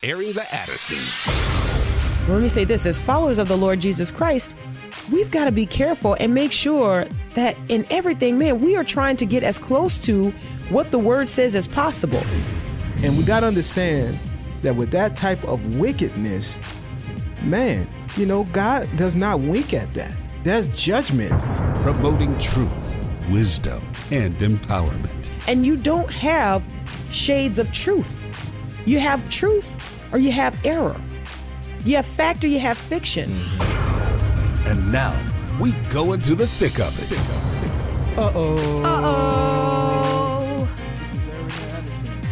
Airing the Addisons. Let me say this, as followers of the Lord Jesus Christ, we've got to be careful and make sure that in everything, man, we are trying to get as close to what the word says as possible. And we got to understand that with that type of wickedness, man, God does not wink at that. There's judgment. Promoting truth, wisdom, and empowerment. And you don't have shades of truth. You have truth or you have error. You have fact or you have fiction. And now we go into the thick of it. Uh-oh. Uh-oh. This is Airing the Addisons.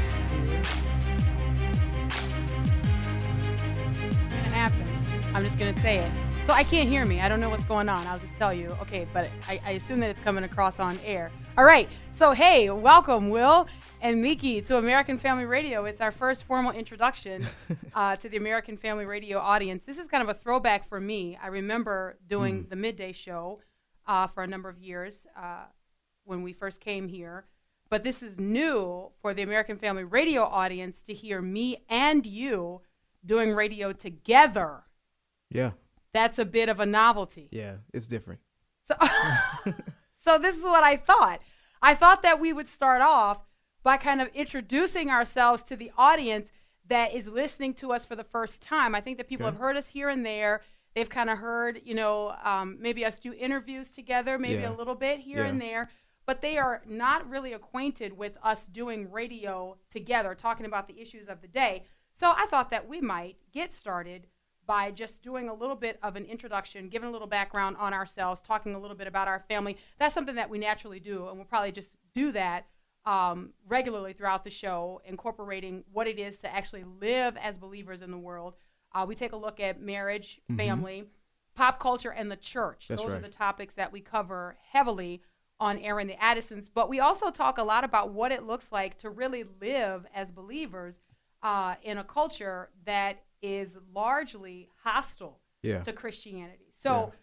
It's gonna happen. I'm just gonna say it. So I can't hear me. I don't know what's going on. I'll just tell you. Okay, but I assume that it's coming across on air. All right. So hey, welcome, Will and Miki, to American Family Radio. It's our first formal introduction to the American Family Radio audience. This is kind of a throwback for me. I remember doing the midday show for a number of years when we first came here. But this is new for the American Family Radio audience to hear me and you doing radio together. Yeah. That's a bit of a novelty. Yeah, it's different. So, so this is what I thought. I thought that we would start off by kind of introducing ourselves to the audience that is listening to us for the first time. I think that people have heard us here and there. They've kind of heard, maybe us do interviews together, maybe a little bit here and there. But they are not really acquainted with us doing radio together, talking about the issues of the day. So I thought that we might get started by just doing a little bit of an introduction, giving a little background on ourselves, talking a little bit about our family. That's something that we naturally do, and we'll probably just do that regularly throughout the show, incorporating what it is to actually live as believers in the world. We take a look at marriage, family, pop culture, and the church. Those are the topics that we cover heavily on Airing the Addisons. But we also talk a lot about what it looks like to really live as believers in a culture that is largely hostile to Christianity. So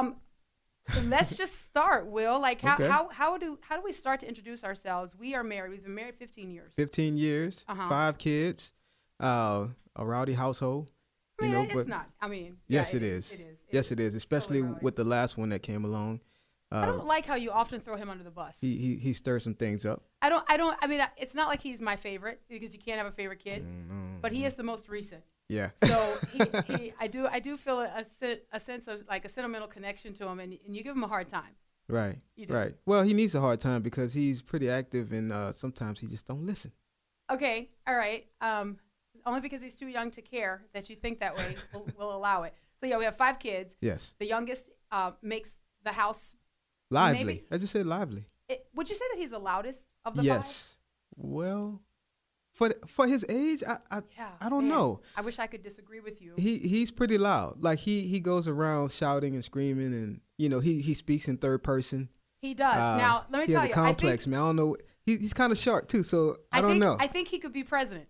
let's just start, Will. Like, how do we start to introduce ourselves? We are married. We've been married 15 years. 15 years, 5 kids, a rowdy household. I mean, it's not. I mean, yes, it is. Yes, it is. Especially totally with the last one that came along. I don't like how you often throw him under the bus. He stirs some things up. I mean, it's not like he's my favorite, because you can't have a favorite kid, but he is the most recent. Yeah. So I do feel a sense of like a sentimental connection to him, and you give him a hard time. Right. You do. Right. Well, he needs a hard time because he's pretty active, and sometimes he just don't listen. Okay. All right. Only because he's too young to care that you think that way. We'll allow it. So we have 5 kids. Yes. The youngest makes the house lively. Maybe, I just said lively. Would you say that he's the loudest of the 5? Yes. Well, for his age, I don't know. I wish I could disagree with you. He's pretty loud. Like he goes around shouting and screaming, and he speaks in third person. He does. Now let me tell you, he has a complex. Man, I don't know. He's kind of short too, so I don't know. I think he could be president.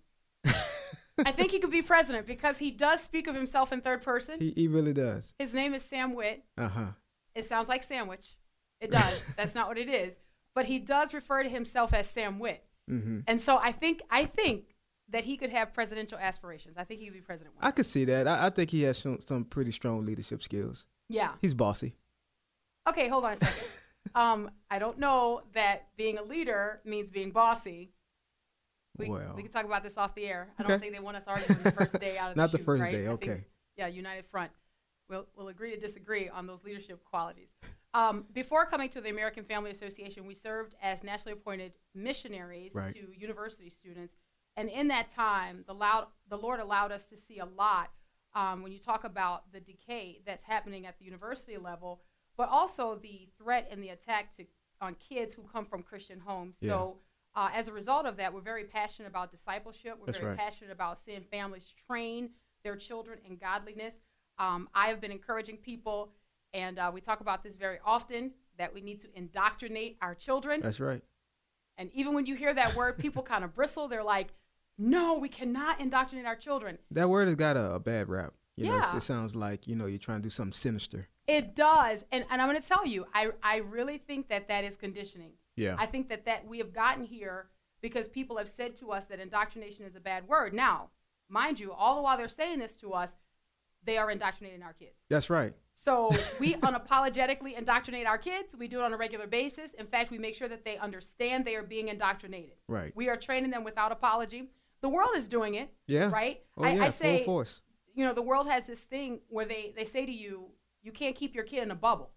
I think he could be president because he does speak of himself in third person. He really does. His name is Sam Witt. It sounds like sandwich. It does. That's not what it is. But he does refer to himself as Sam Witt. And so I think that he could have presidential aspirations. I think he could be president one day. I could see that. I think he has some pretty strong leadership skills. Yeah. He's bossy. Okay, hold on a second. I don't know that being a leader means being bossy. We can talk about this off the air. I don't think they want us arguing the first day out of the Not shoot, the first right? day, okay. United Front. We'll agree to disagree on those leadership qualities. Before coming to the American Family Association, we served as nationally appointed missionaries to university students. And in that time, the Lord allowed us to see a lot when you talk about the decay that's happening at the university level, but also the threat and the attack on kids who come from Christian homes. Yeah. So as a result of that, we're very passionate about discipleship. We're very passionate about seeing families train their children in godliness. I have been encouraging people, and we talk about this very often, that we need to indoctrinate our children. That's right. And even when you hear that word, people kind of bristle. They're like, no, we cannot indoctrinate our children. That word has got a bad rap. You know, it sounds like, you're trying to do something sinister. It does. And I'm going to tell you, I really think that is conditioning. Yeah. I think that we have gotten here because people have said to us that indoctrination is a bad word. Now, mind you, all the while they're saying this to us, they are indoctrinating our kids. That's right. So we unapologetically indoctrinate our kids. We do it on a regular basis. In fact, we make sure that they understand they are being indoctrinated. Right. We are training them without apology. The world is doing it. Yeah. Right? Oh, yeah, I say, full force. you know, the world has this thing where they say to you, you can't keep your kid in a bubble.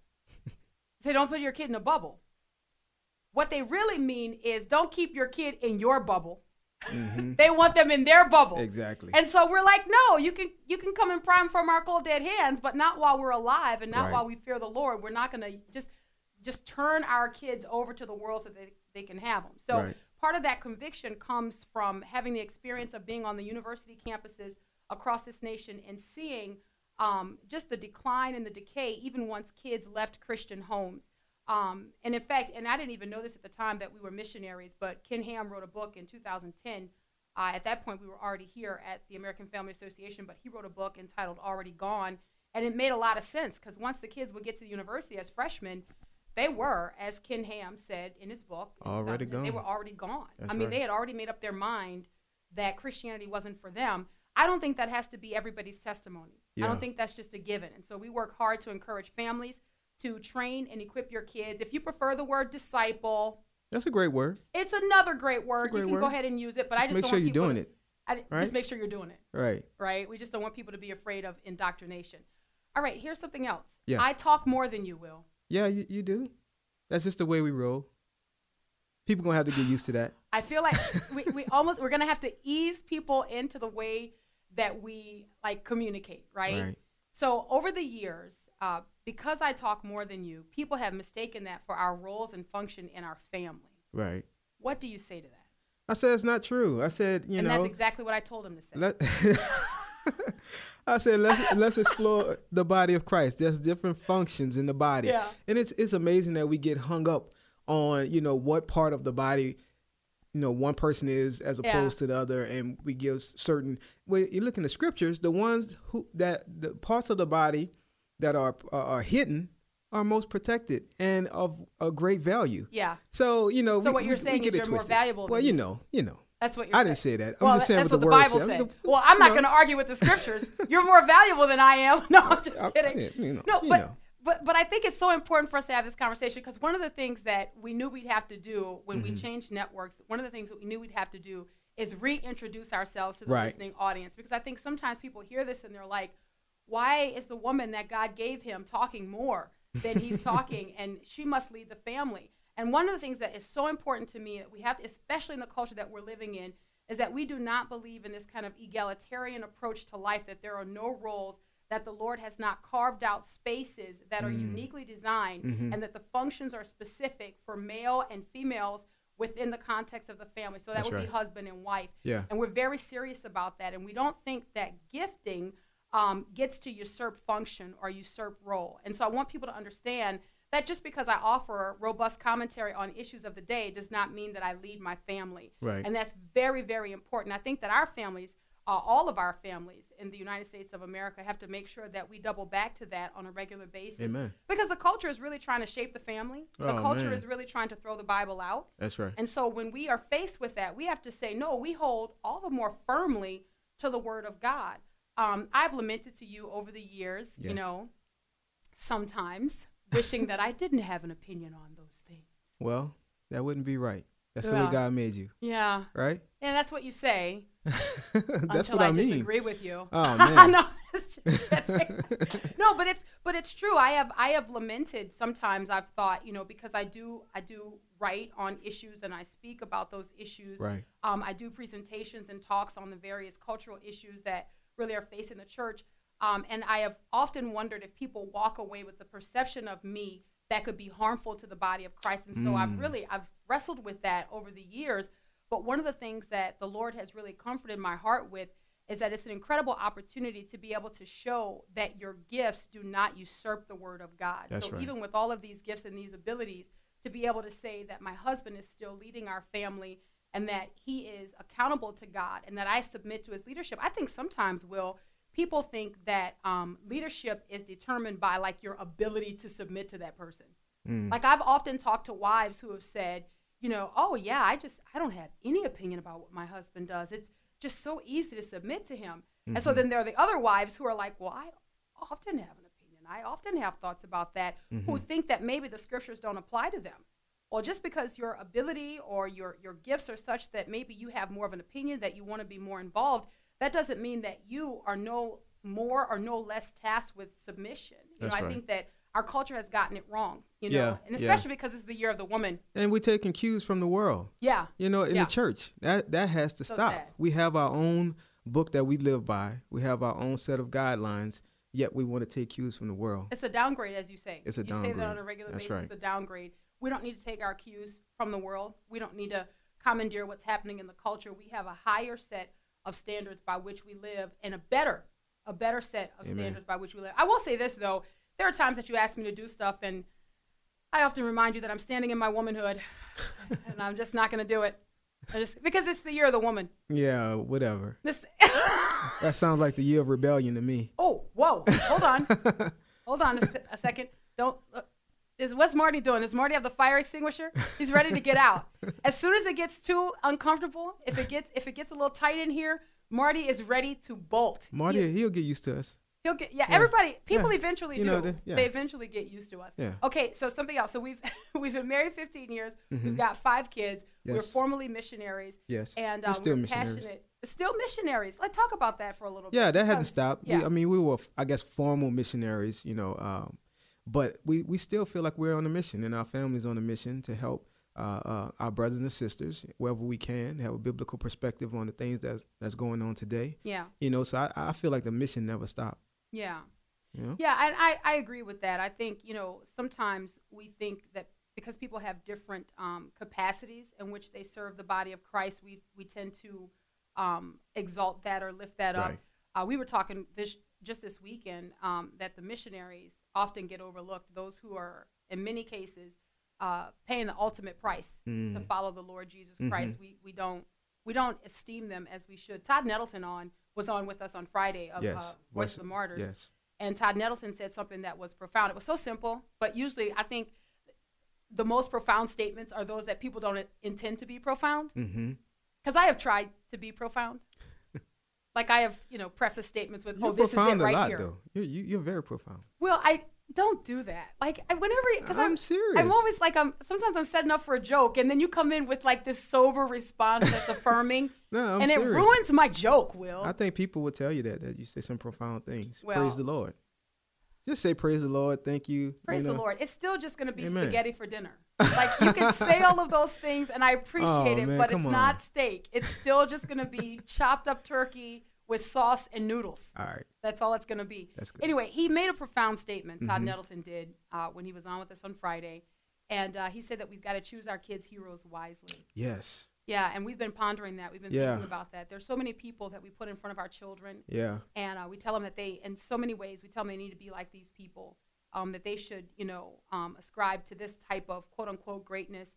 They don't put your kid in a bubble. What they really mean is don't keep your kid in your bubble. Mm-hmm. They want them in their bubble. Exactly. And so we're like, no, you can come and prime from our cold dead hands, but not while we're alive and not Right. while we fear the Lord. We're not going to just turn our kids over to the world so that they can have them. So Right. part of that conviction comes from having the experience of being on the university campuses across this nation and seeing just the decline and the decay even once kids left Christian homes. And in fact, and I didn't even know this at the time that we were missionaries, but Ken Ham wrote a book in 2010. At that point, we were already here at the American Family Association, but he wrote a book entitled Already Gone. And it made a lot of sense because once the kids would get to the university as freshmen, they were, as Ken Ham said in his book, Already gone. They were already gone. That's I mean, right. they had already made up their mind that Christianity wasn't for them. I don't think that has to be everybody's testimony. Yeah. I don't think that's just a given. And so we work hard to encourage families to train and equip your kids. If you prefer the word disciple, That's a great word. it's another great word. great You can word. go ahead and use it, but I just make don't sure want you're people doing it. Just right? make sure you're doing it, Right. right? We just don't want people to be afraid of indoctrination. All right, here's something else. Yeah. I talk more than you will. Yeah, you do. That's just the way we roll. People gonna have to get used to that. I feel like we're gonna have to ease people into the way that we like communicate, right? Right. So over the years, because I talk more than you, people have mistaken that for our roles and function in our family. Right. What do you say to that? I said it's not true. I said, And that's exactly what I told him to say. I said let's explore the body of Christ. There's different functions in the body. Yeah. And it's amazing that we get hung up on, what part of the body, one person is as opposed to the other, and we give certain. When you look in the scriptures, the ones the parts of the body that are hidden are most protected and of a great value. Yeah. So So what you're saying is you're more valuable Well, than you know. That's what you're I saying. didn't say that. Well, I'm just saying that's what the what the word Bible says. said. Well, I'm not going to argue with the scriptures. You're more valuable than I am. No, I'm just kidding. But I think it's so important for us to have this conversation because one of the things that we knew we'd have to do when we changed networks, one of the things that we knew we'd have to do is reintroduce ourselves to the listening audience. Because I think sometimes people hear this and they're like, why is the woman that God gave him talking more than he's talking? And she must lead the family. And one of the things that is so important to me that we have, especially in the culture that we're living in, is that we do not believe in this kind of egalitarian approach to life, that there are no roles, that the Lord has not carved out spaces that are uniquely designed, and that the functions are specific for male and females within the context of the family. So that would be husband and wife. Yeah. And we're very serious about that. And we don't think that gifting gets to usurp function or usurp role. And so I want people to understand that just because I offer robust commentary on issues of the day does not mean that I lead my family. Right. And that's very, very important. I think that our families, all of our families in the United States of America, have to make sure that we double back to that on a regular basis. Amen. Because the culture is really trying to shape the family. The culture is really trying to throw the Bible out. That's right. And so when we are faced with that, we have to say, no, we hold all the more firmly to the Word of God. I've lamented to you over the years, sometimes wishing that I didn't have an opinion on those things. Well, that wouldn't be right. That's the way God made you. Yeah. Right? And that's what you say. That's until what I I mean. disagree with you. Oh man. No, no, but it's true. I have lamented sometimes. I've thought, because I do write on issues and I speak about those issues. Right. I do presentations and talks on the various cultural issues that really are facing the church. And I have often wondered if people walk away with the perception of me that could be harmful to the body of Christ. And so I've wrestled with that over the years. But one of the things that the Lord has really comforted my heart with is that it's an incredible opportunity to be able to show that your gifts do not usurp the Word of God. That's so right. even with all of these gifts and these abilities, to be able to say that my husband is still leading our family and that he is accountable to God and that I submit to his leadership. I think sometimes, Will, people think that leadership is determined by like your ability to submit to that person. Like I've often talked to wives who have said, oh yeah, I don't have any opinion about what my husband does. It's just so easy to submit to him. Mm-hmm. And so then there are the other wives who are like, well, I often have an opinion. I often have thoughts about that, who think that maybe the scriptures don't apply to them. Well, just because your ability or your gifts are such that maybe you have more of an opinion, that you want to be more involved, that doesn't mean that you are no more or no less tasked with submission. I think that our culture has gotten it wrong, and especially because it's the year of the woman. And we're taking cues from the world. Yeah. In the church. That has to stop. Sad. We have our own book that we live by. We have our own set of guidelines, yet we want to take cues from the world. It's a downgrade, as you say. It's a downgrade. You say that on a regular basis. Right. It's a downgrade. We don't need to take our cues from the world. We don't need to commandeer what's happening in the culture. We have a higher set of standards by which we live, and a better set of standards by which we live. I will say this, though. There are times that you ask me to do stuff, and I often remind you that I'm standing in my womanhood, and I'm just not going to do it. Because it's the year of the woman. Yeah, whatever. That sounds like the year of rebellion to me. Oh, whoa. Hold on. Hold on a second. What's Marty doing? Does Marty have the fire extinguisher? He's ready to get out. As soon as it gets too uncomfortable, if it gets a little tight in here, Marty is ready to bolt. Marty, he'll get used to us. Everybody, people eventually do. They eventually get used to us. Yeah. Okay, so something else. So we've been married 15 years. We've got 5 kids. Yes. We're formerly missionaries. Yes. And we're still we're missionaries. passionate. Still missionaries. Let's talk about that for a little bit. Yeah, that hasn't stopped. Yeah. We were, I guess, formal missionaries, but we still feel like we're on a mission, and our family's on a mission to help our brothers and sisters wherever we can, have a biblical perspective on the things that's going on today. Yeah. So I feel like the mission never stopped. Yeah. Yeah, and I agree with that. I think, sometimes we think that because people have different capacities in which they serve the body of Christ, we tend to exalt that or lift that up. We were talking just this weekend that the missionaries often get overlooked, those who are, in many cases, paying the ultimate price to follow the Lord Jesus Christ. We don't esteem them as we should. Todd Nettleton was on with us on Friday of Voice of the Martyrs. Yes. And Todd Nettleton said something that was profound. It was so simple, but usually I think the most profound statements are those that people don't intend to be profound. Because I have tried to be profound. Like I have, preface statements with, you're this is it right a lot, here. Though. You're very profound. Well, I don't do that. Like because I'm serious. I'm always like, sometimes I'm setting up for a joke, and then you come in with like this sober response that's affirming. No, I'm and serious. It ruins my joke, Will. I think people will tell you that you say some profound things. Well, praise the Lord. Just say praise the Lord. Thank you. Praise the Lord. It's still just going to be spaghetti for dinner. Like you can say all of those things, and I appreciate it, but it's not steak. It's still just going to be chopped up turkey with sauce and noodles. All right. That's all it's going to be. That's good. Anyway, he made a profound statement, Todd Nettleton did, when he was on with us on Friday. And he said that we've got to choose our kids' heroes wisely. Yes. Yeah, and we've been pondering that. We've been thinking about that. There's so many people that we put in front of our children. Yeah. And we tell them that in so many ways, we tell them they need to be like these people, that they should, ascribe to this type of quote-unquote greatness.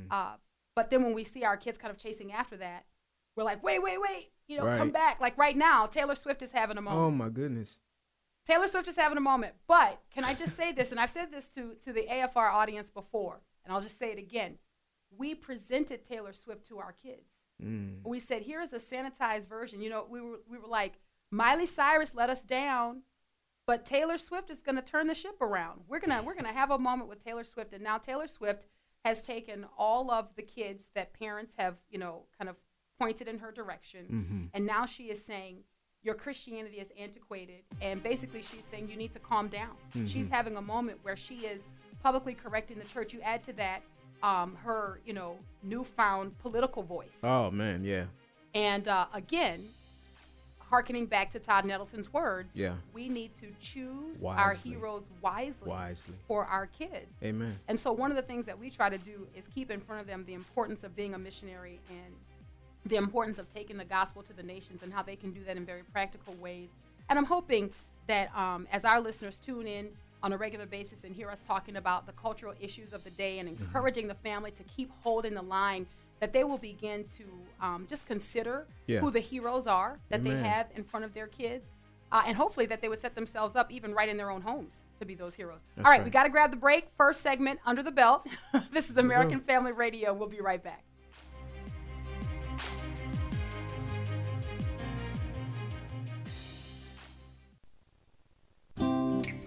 But then when we see our kids kind of chasing after that, we're like, wait, come back. Like right now, Taylor Swift is having a moment. Oh, my goodness. Taylor Swift is having a moment. But can I just say this, and I've said this to the AFR audience before, and I'll just say it again. We presented Taylor Swift to our kids. We said, here is a sanitized version. We were like, Miley Cyrus let us down, but Taylor Swift is going to turn the ship around. We're gonna have a moment with Taylor Swift, and now Taylor Swift has taken all of the kids that parents have, kind of pointed in her direction, and now she is saying, your Christianity is antiquated, and basically she's saying you need to calm down. She's having a moment where she is publicly correcting the church. You add to that her, newfound political voice. Oh, man, yeah. And again, hearkening back to Todd Nettleton's words, we need to choose our heroes wisely for our kids. Amen. And so one of the things that we try to do is keep in front of them the importance of being a missionary and the importance of taking the gospel to the nations and how they can do that in very practical ways. And I'm hoping that as our listeners tune in on a regular basis and hear us talking about the cultural issues of the day and encouraging the family to keep holding the line, that they will begin to just consider who the heroes are that they have in front of their kids. And hopefully that they would set themselves up even right in their own homes to be those heroes. That's all right, we got to grab the break. First segment under the belt. This is American Family Radio. We'll be right back.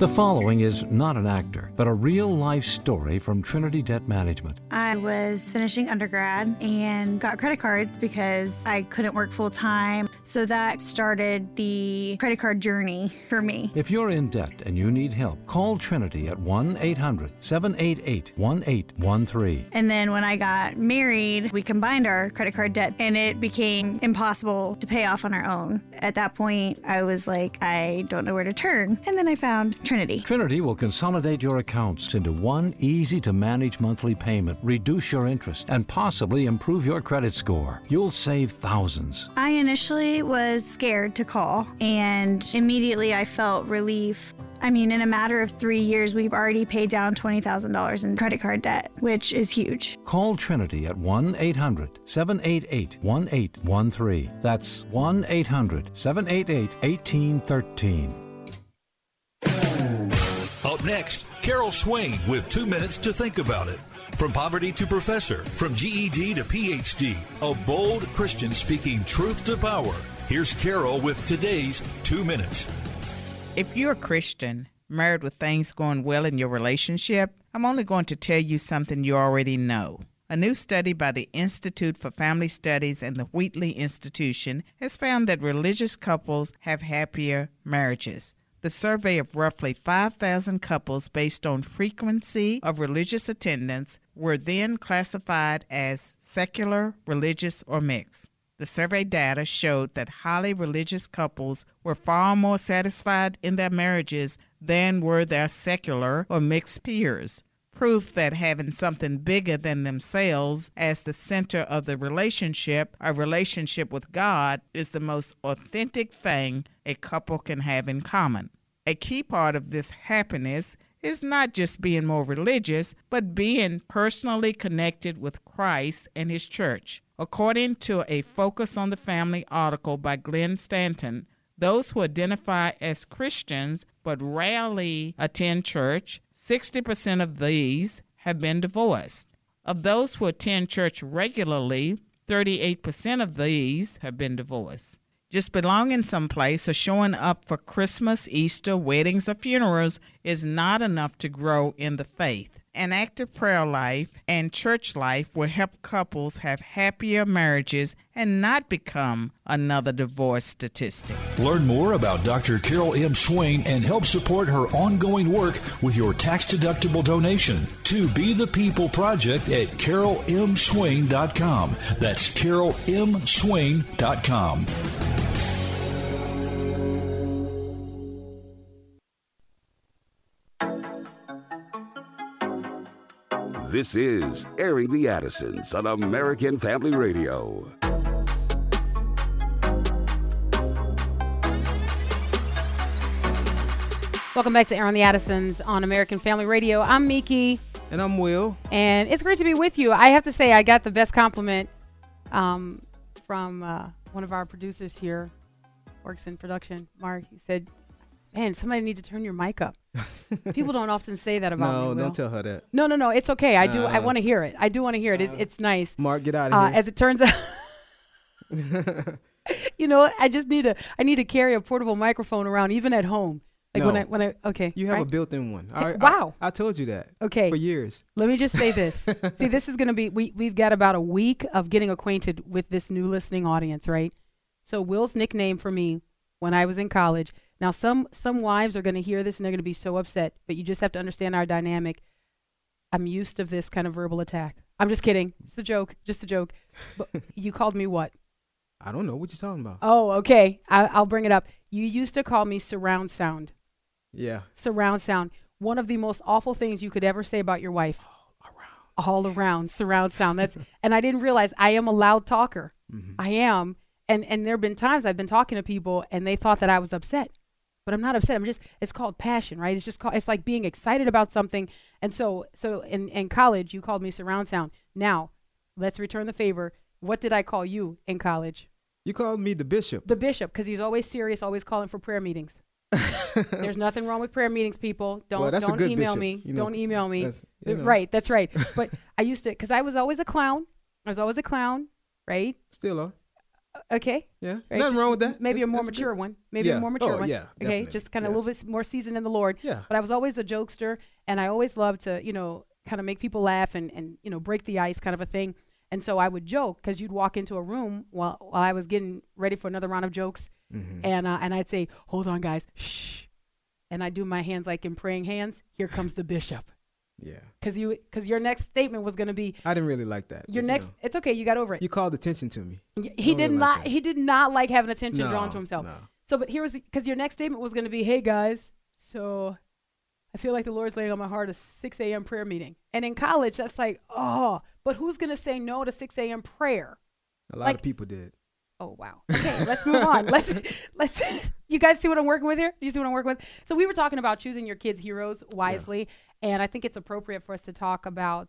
The following is not an actor, but a real-life story from Trinity Debt Management. I was finishing undergrad and got credit cards because I couldn't work full-time. So that started the credit card journey for me. If you're in debt and you need help, call Trinity at 1-800-788-1813. And then when I got married, we combined our credit card debt and it became impossible to pay off on our own. At that point, I was like, I don't know where to turn. And then I found Trinity. Trinity will consolidate your accounts into one easy-to-manage monthly payment, reduce your interest, and possibly improve your credit score. You'll save thousands. I initially was scared to call, and immediately I felt relief. I mean, in a matter of 3 years, we've already paid down $20,000 in credit card debt, which is huge. Call Trinity at 1-800-788-1813. That's 1-800-788-1813. Up next, Carol Swain with 2 minutes to think about it. From poverty to professor, from GED to PhD, a bold Christian speaking truth to power. Here's Carol with today's 2 minutes. If you're a Christian, married with things going well in your relationship, I'm only going to tell you something you already know. A new study by the Institute for Family Studies and the Wheatley Institution has found that religious couples have happier marriages. The survey of roughly 5,000 couples based on frequency of religious attendance were then classified as secular, religious, or mixed. The survey data showed that highly religious couples were far more satisfied in their marriages than were their secular or mixed peers. Proof that having something bigger than themselves as the center of the relationship, a relationship with God, is the most authentic thing a couple can have in common. A key part of this happiness is not just being more religious, but being personally connected with Christ and His church. According to a Focus on the Family article by Glenn Stanton, those who identify as Christians but rarely attend church, 60% of these have been divorced. Of those who attend church regularly, 38% of these have been divorced. Just belonging someplace or showing up for Christmas, Easter, weddings, or funerals is not enough to grow in the faith. An active prayer life and church life will help couples have happier marriages and not become another divorce statistic. Learn more about Dr. Carol M. Swain and help support her ongoing work with your tax-deductible donation to Be the People Project at CarolMSwain.com. That's CarolMSwain.com. This is Airing the Addisons on American Family Radio. Welcome back to Airing the Addisons on American Family Radio. I'm Miki. And I'm Will. And it's great to be with you. I have to say I got the best compliment from one of our producers here, works in production, Mark. He said, man, somebody need to turn your mic up. People don't often say that about me. No, Will. don't tell her that. No, it's okay. I do. I want to hear it. I do want to hear it. It's nice. Mark, get out of here. As it turns out, you know, I need to carry a portable microphone around even at home. Like no. when I okay. You have right? a built-in one. Wow. I told you that. Okay. For years. Let me just say this. See, this is going to be, we've got about a week of getting acquainted with this new listening audience, right? So Will's nickname for me when I was in college. Now, some wives are going to hear this and they're going to be so upset, but you just have to understand our dynamic. I'm used to this kind of verbal attack. I'm just kidding. Just a joke. But you called me what? I don't know what you're talking about. Oh, okay. I'll bring it up. You used to call me surround sound. Yeah. Surround sound. One of the most awful things you could ever say about your wife. All around. Surround sound. That's and I didn't realize I am a loud talker. Mm-hmm. I am. And there have been times I've been talking to people and they thought that I was upset. But I'm not upset. It's called passion, right? It's like being excited about something. And so in college, you called me surround sound. Now, let's return the favor. What did I call you in college? You called me the bishop. The bishop, because he's always serious, always calling for prayer meetings. There's nothing wrong with prayer meetings, people. Don't email me. You know, don't email me. Right, that's right. But I used to, because I was always a clown. Right? Still are. Okay. Yeah. Right, Nothing wrong with that. Maybe a more mature one. Maybe a more mature one. Yeah. Okay. Definitely. Just kind of a little bit more seasoned in the Lord. Yeah. But I was always a jokester, and I always loved to, kind of make people laugh and break the ice kind of a thing. And so I would joke because you'd walk into a room while I was getting ready for another round of jokes, and I'd say, "Hold on, guys, shh," and I'd do my hands like in praying hands. Here comes the bishop. Yeah. Because your next statement was going to be. I didn't really like that. Your next. It's okay. You got over it. You called attention to me. He did not. He did not like having attention drawn to himself. No. So, but here was because your next statement was going to be, "Hey guys, so I feel like the Lord's laying on my heart a 6 a.m. prayer meeting." And in college, that's like, oh, but who's going to say no to 6 a.m. prayer? A lot of people did. Oh, wow. Okay, let's move on. Let's. You guys see what I'm working with here? You see what I'm working with? So we were talking about choosing your kids' heroes wisely, and I think it's appropriate for us to talk about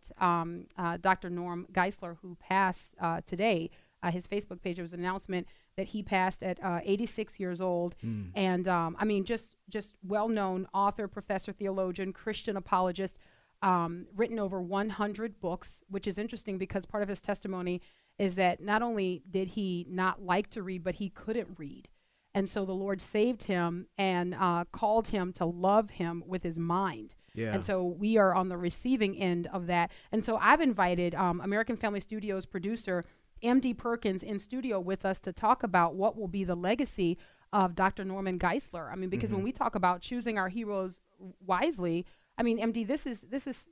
Dr. Norm Geisler, who passed today. His Facebook page, there was an announcement that he passed at 86 years old. And I mean, just well-known author, professor, theologian, Christian apologist, written over 100 books, which is interesting because part of his testimony is that not only did he not like to read, but he couldn't read. And so the Lord saved him and called him to love him with his mind. Yeah. And so we are on the receiving end of that. And so I've invited American Family Studios producer MD Perkins in studio with us to talk about what will be the legacy of Dr. Norman Geisler. I mean, because when we talk about choosing our heroes wisely, I mean, MD, this is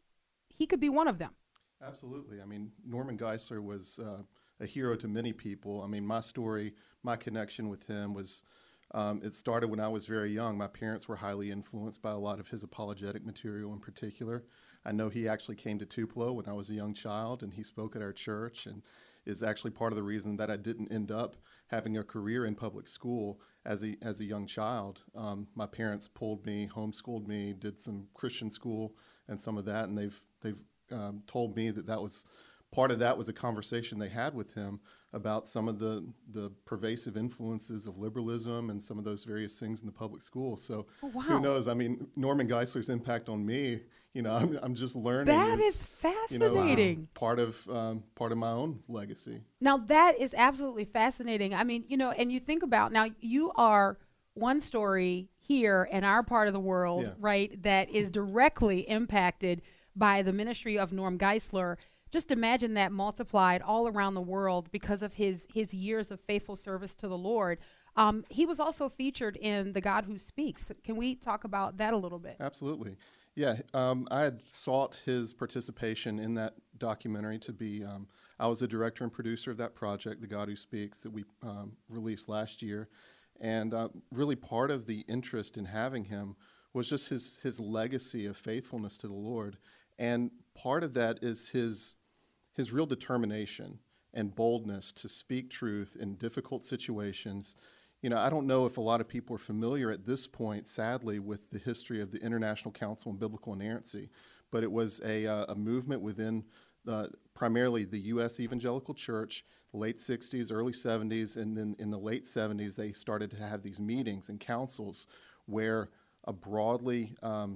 he could be one of them. Absolutely. I mean, Norman Geisler was a hero to many people. I mean, my story, my connection with him was, it started when I was very young. My parents were highly influenced by a lot of his apologetic material in particular. I know he actually came to Tupelo when I was a young child, and he spoke at our church, and is actually part of the reason that I didn't end up having a career in public school as a young child. My parents pulled me, homeschooled me, did some Christian school and some of that, and they've told me that was part of that was a conversation they had with him about some of the pervasive influences of liberalism and some of those various things in the public school. So who knows? I mean, Norman Geisler's impact on me, I'm just learning. That is fascinating. Part of my own legacy. Now that is absolutely fascinating. I mean, and you think about now you are one story here in our part of the world, right, that is directly impacted by the ministry of Norm Geisler. Just imagine that multiplied all around the world because of his years of faithful service to the Lord. He was also featured in The God Who Speaks. Can we talk about that a little bit? Absolutely. Yeah, I had sought his participation in that documentary to be, I was the director and producer of that project, The God Who Speaks, that we released last year. And really part of the interest in having him was just his legacy of faithfulness to the Lord. And part of that is his real determination and boldness to speak truth in difficult situations. I don't know if a lot of people are familiar at this point, sadly, with the history of the International Council on Biblical Inerrancy, but it was a movement within primarily the U.S. Evangelical Church, late 60s, early 70s, and then in the late 70s, they started to have these meetings and councils where a broadly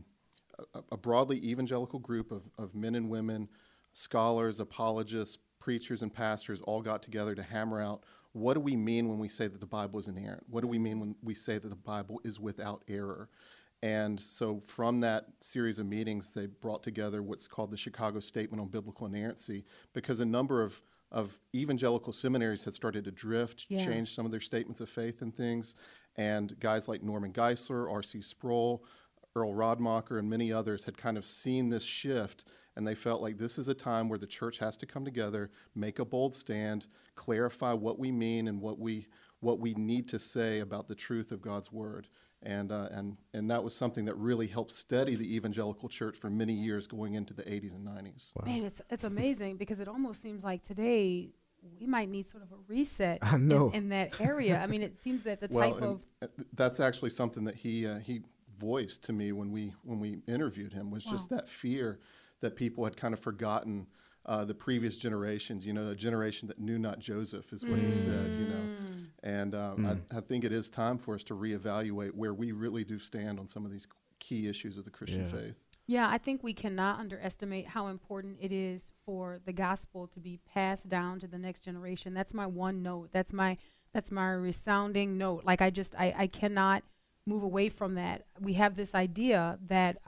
evangelical group of men and women, scholars, apologists, preachers, and pastors all got together to hammer out, what do we mean when we say that the Bible is inerrant? What do we mean when we say that the Bible is without error? And so from that series of meetings, they brought together what's called the Chicago Statement on Biblical Inerrancy, because a number of evangelical seminaries had started to drift, change some of their statements of faith and things, and guys like Norman Geisler, R.C. Sproul, Earl Rodmacher, and many others had kind of seen this shift, and they felt like this is a time where the church has to come together, make a bold stand, clarify what we mean and what we need to say about the truth of God's Word. And that was something that really helped steady the evangelical church for many years going into the 80s and 90s. Wow. Man, it's amazing because it almost seems like today we might need sort of a reset in that area. I mean, it seems that the type of... That's actually something that he voiced to me when we interviewed him, was just that fear that people had kind of forgotten the previous generations, a generation that knew not Joseph is what he said, And I think it is time for us to reevaluate where we really do stand on some of these key issues of the Christian faith. Yeah, I think we cannot underestimate how important it is for the gospel to be passed down to the next generation. That's my one note. That's my That's my resounding note. Like I cannot move away from that. We have this idea that,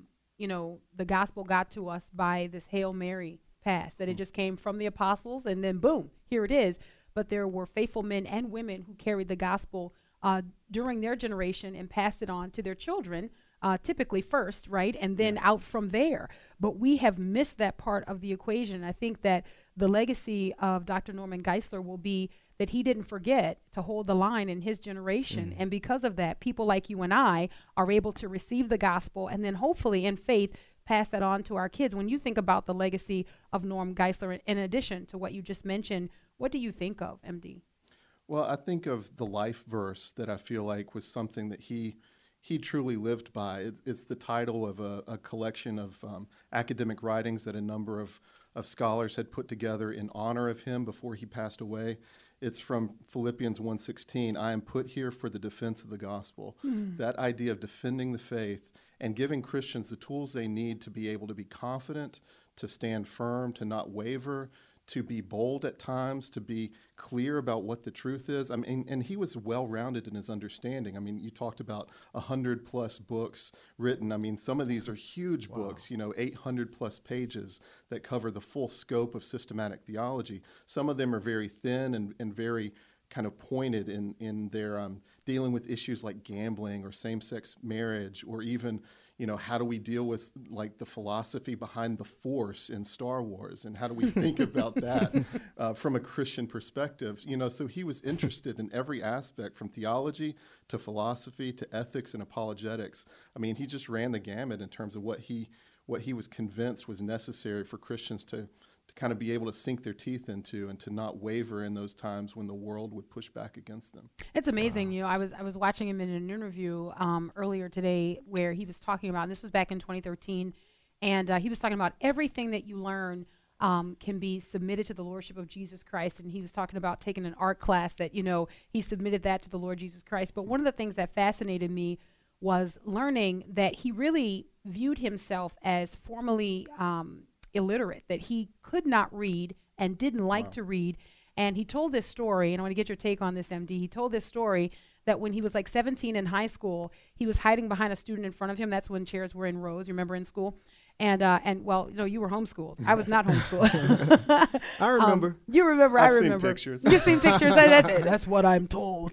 the gospel got to us by this Hail Mary pass, that it just came from the apostles and then boom, here it is. But there were faithful men and women who carried the gospel during their generation and passed it on to their children, typically first, right? And then out from there. But we have missed that part of the equation. I think that the legacy of Dr. Norman Geisler will be that he didn't forget to hold the line in his generation. And because of that, people like you and I are able to receive the gospel and then hopefully in faith pass that on to our kids. When you think about the legacy of Norm Geisler, in addition to what you just mentioned, what do you think of, MD? Well, I think of the life verse that I feel like was something that he truly lived by. It's the title of a collection of academic writings that a number of scholars had put together in honor of him before he passed away. It's from Philippians 1:16. I am put here for the defense of the gospel. That idea of defending the faith and giving Christians the tools they need to be able to be confident, to stand firm, to not waver, to be bold at times, to be clear about what the truth is. I mean, and he was well-rounded in his understanding. I mean, you talked about 100+ books written. I mean, some of these are huge books, 800+ pages that cover the full scope of systematic theology. Some of them are very thin and very kind of pointed in their dealing with issues like gambling or same-sex marriage, or even, how do we deal with like the philosophy behind the Force in Star Wars, and how do we think about that from a Christian perspective? So he was interested in every aspect, from theology to philosophy to ethics and apologetics. I mean, he just ran the gamut in terms of what he was convinced was necessary for Christians to kind of be able to sink their teeth into and to not waver in those times when the world would push back against them. It's amazing. I was watching him in an interview earlier today where he was talking about, and this was back in 2013, and he was talking about everything that you learn can be submitted to the Lordship of Jesus Christ. And he was talking about taking an art class that, he submitted that to the Lord Jesus Christ. But one of the things that fascinated me was learning that he really viewed himself as formally illiterate, that he could not read and didn't like to read. And he told this story, and I want to get your take on this, MD. He told this story that when he was like 17 in high school, he was hiding behind a student in front of him. That's when chairs were in rows, you remember, in school. And well, you were homeschooled. I was not homeschooled. I remember. You remember. I've I remember. seen pictures. You've seen pictures. That's what I'm told.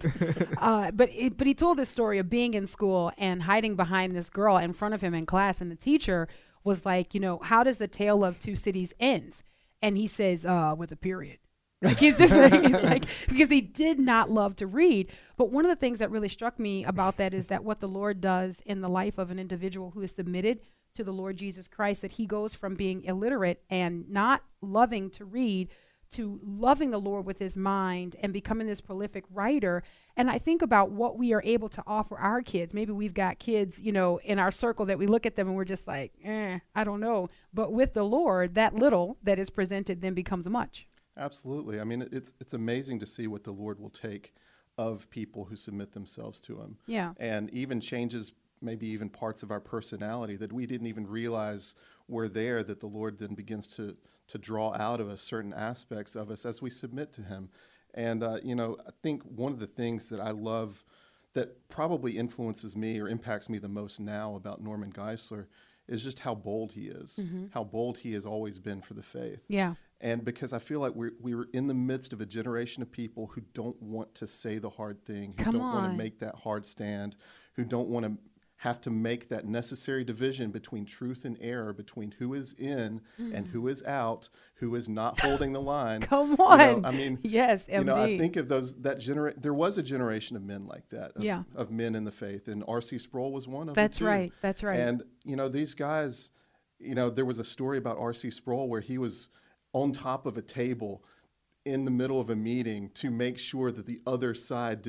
But he told this story of being in school and hiding behind this girl in front of him in class, and the teacher was like, how does the tale of two cities ends? And he says, with a period. Like he's like, because he did not love to read. But one of the things that really struck me about that is that what the Lord does in the life of an individual who is submitted to the Lord Jesus Christ, that he goes from being illiterate and not loving to read to loving the Lord with his mind and becoming this prolific writer. And I think about what we are able to offer our kids. Maybe we've got kids, in our circle that we look at them and we're just like, I don't know. But with the Lord, that little that is presented then becomes much. Absolutely. I mean, it's amazing to see what the Lord will take of people who submit themselves to him. Yeah. And even changes maybe even parts of our personality that we didn't even realize were there, that the Lord then begins to draw out of us certain aspects of us as we submit to him. And, I think one of the things that I love that probably influences me or impacts me the most now about Norman Geisler is just how bold he is, how bold he has always been for the faith. Yeah. And because I feel like we're in the midst of a generation of people who don't want to say the hard thing, who don't want to make that hard stand, who don't want to have to make that necessary division between truth and error, between who is in and who is out, who is not holding the line. Come on. I mean, yes, MD. I think of there was a generation of men like that, of men in the faith, and R.C. Sproul was one of them too. That's right. And, these guys, there was a story about R.C. Sproul where he was on top of a table in the middle of a meeting to make sure that the other side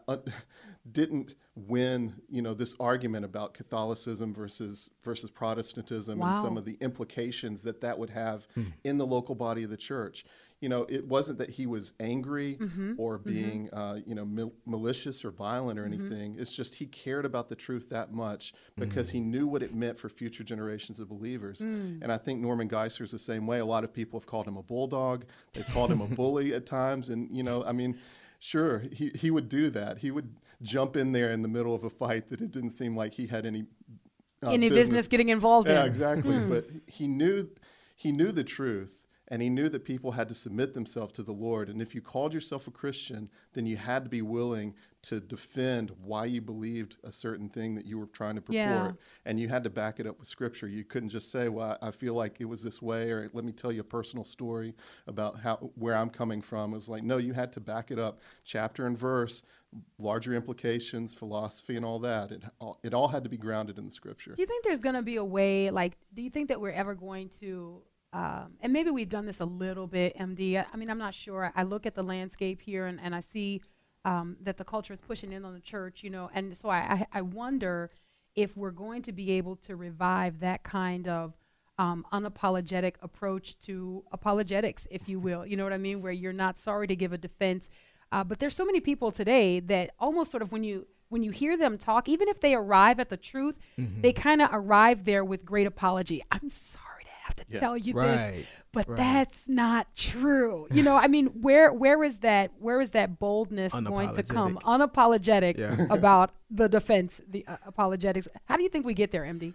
didn't win, this argument about Catholicism versus Protestantism and some of the implications that would have in the local body of the church. It wasn't that he was angry or being, malicious or violent or anything. It's just he cared about the truth that much because he knew what it meant for future generations of believers. And I think Norman Geisler is the same way. A lot of people have called him a bulldog. They've called him a bully at times. And, Sure, he would do that. He would jump in there in the middle of a fight that it didn't seem like he had any business getting involved in. Yeah, exactly. But he knew the truth, and he knew that people had to submit themselves to the Lord. And if you called yourself a Christian, then you had to be willing to defend why you believed a certain thing that you were trying to purport. Yeah. And you had to back it up with Scripture. You couldn't just say, well, I feel like it was this way, or let me tell you a personal story about where I'm coming from. It was like, no, you had to back it up, chapter and verse, larger implications, philosophy, and all that. It all had to be grounded in the Scripture. Do you think there's going to be a way, do you think that we're ever going to, and maybe we've done this a little bit, MD. I mean, I'm not sure. I look at the landscape here and I see that the culture is pushing in on the church, and so I wonder if we're going to be able to revive that kind of unapologetic approach to apologetics, if you will. You know what I mean? Where you're not sorry to give a defense. But there's so many people today that almost sort of when you hear them talk, even if they arrive at the truth, they kind of arrive there with great apology. I'm sorry to have to tell you this, but that's not true. I mean, where is that boldness going to come? Unapologetic about the defense, the apologetics. How do you think we get there, MD?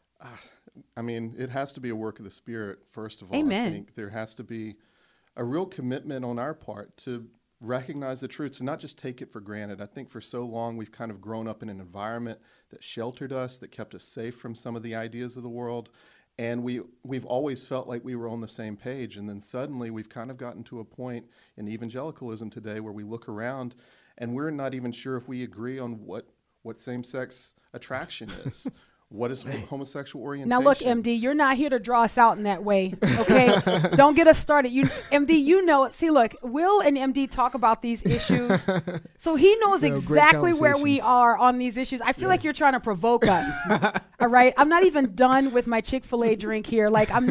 I mean, it has to be a work of the Spirit, first of all. Amen. I think there has to be a real commitment on our part to recognize the truth, to not just take it for granted. I think for so long we've kind of grown up in an environment that sheltered us, that kept us safe from some of the ideas of the world, and we've always felt like we were on the same page. And then suddenly we've kind of gotten to a point in evangelicalism today where we look around and we're not even sure if we agree on what same-sex attraction is. What is homosexual orientation? Now look, MD, you're not here to draw us out in that way, okay? Don't get us started. MD, see, look, Will and MD talk about these issues, so he knows exactly where we are on these issues. I feel like you're trying to provoke us, all right? I'm not even done with my Chick-fil-A drink here.